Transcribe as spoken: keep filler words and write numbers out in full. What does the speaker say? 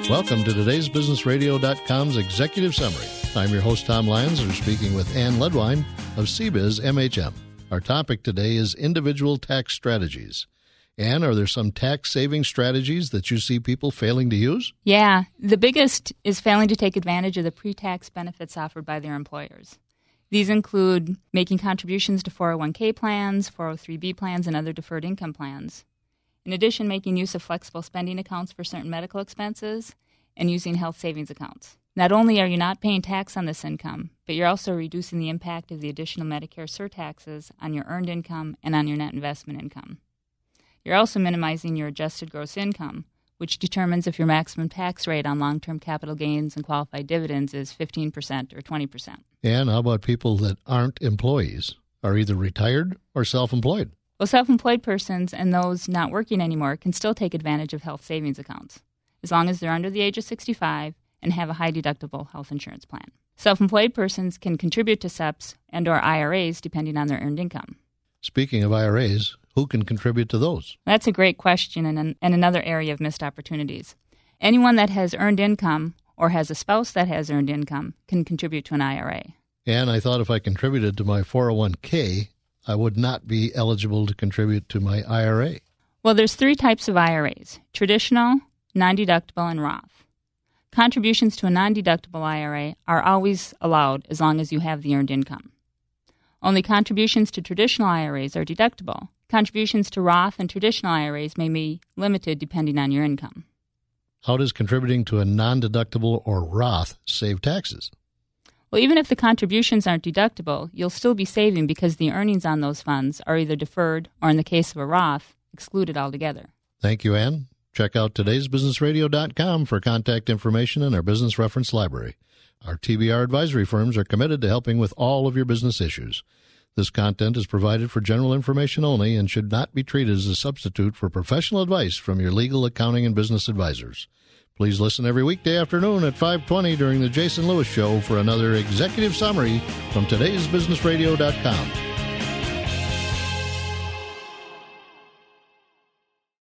Welcome to today's Business Radio dot com's Executive Summary. I'm your host, Tom Lyons, and we're speaking with Ann Ledwine of C B I Z M H M. Our topic today is individual tax strategies. Ann, are there some tax-saving strategies that you see people failing to use? Yeah. The biggest is failing to take advantage of the pre-tax benefits offered by their employers. These include making contributions to four oh one k plans, four oh three b plans, and other deferred income plans. In addition, making use of flexible spending accounts for certain medical expenses and using health savings accounts. Not only are you not paying tax on this income, but you're also reducing the impact of the additional Medicare surtaxes on your earned income and on your net investment income. You're also minimizing your adjusted gross income, which determines if your maximum tax rate on long-term capital gains and qualified dividends is fifteen percent or twenty percent. And how about people that aren't employees, are either retired or self-employed? Well, self-employed persons and those not working anymore can still take advantage of health savings accounts, as long as they're under the age of sixty-five and have a high-deductible health insurance plan. Self-employed persons can contribute to S E Ps and or I R As depending on their earned income. Speaking of I R As, who can contribute to those? That's a great question and, an, and another area of missed opportunities. Anyone that has earned income or has a spouse that has earned income can contribute to an I R A. And I thought if I contributed to my four oh one k, I would not be eligible to contribute to my I R A. Well, there's three types of I R As: traditional, non-deductible, and Roth. Contributions to a non-deductible I R A are always allowed as long as you have the earned income. Only contributions to traditional I R As are deductible. Contributions to Roth and traditional I R As may be limited depending on your income. How does contributing to a non-deductible or Roth save taxes? Well, even if the contributions aren't deductible, you'll still be saving because the earnings on those funds are either deferred or, in the case of a Roth, excluded altogether. Thank you, Ann. Check out todays business radio dot com for contact information and our business reference library. Our T B R advisory firms are committed to helping with all of your business issues. This content is provided for general information only and should not be treated as a substitute for professional advice from your legal, accounting, and business advisors. Please listen every weekday afternoon at five twenty during the Jason Lewis Show for another executive summary from todays business radio dot com.